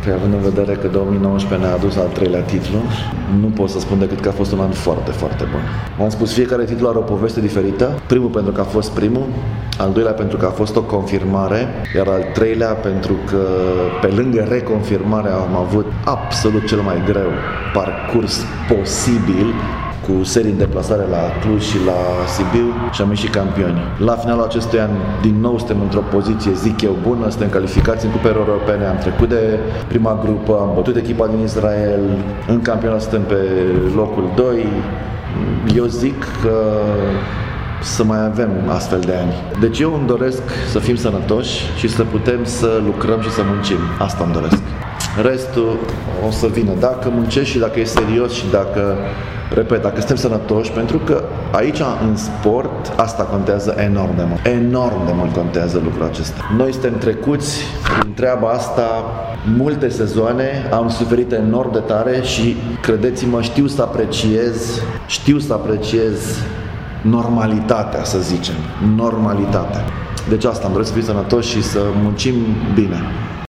Păi, având în vedere că 2019 ne-a adus al 3-lea titlu, nu pot să spun decât că a fost un an foarte, foarte bun. V-am spus, fiecare titlu are o poveste diferită. Primul pentru că a fost primul, al doilea pentru că a fost o confirmare, iar al treilea pentru că pe lângă reconfirmare am avut absolut cel mai greu parcurs posibil, cu serii în deplasare la Cluj și la Sibiu și am ieșit campioni. La finalul acestui an, din nou, suntem într-o poziție, zic eu, bună, suntem calificați în cupele europene, am trecut de prima grupă, am bătut echipa din Israel, în campionat suntem pe locul 2. Eu zic că să mai avem astfel de ani. Deci eu îmi doresc să fim sănătoși și să putem să lucrăm și să muncim. Asta îmi doresc. Restul o să vină dacă muncești și dacă e serios și dacă, repet, dacă suntem sănătoși, pentru că aici în sport asta contează enorm de mult. Enorm de mult contează lucrul acesta. Noi suntem trecuți prin treaba asta multe sezoane, am suferit enorm de tare și credeți-mă, știu să apreciez normalitatea, să zicem. Normalitatea. Deci asta, îmi doresc să fim sănătoși și să muncim bine.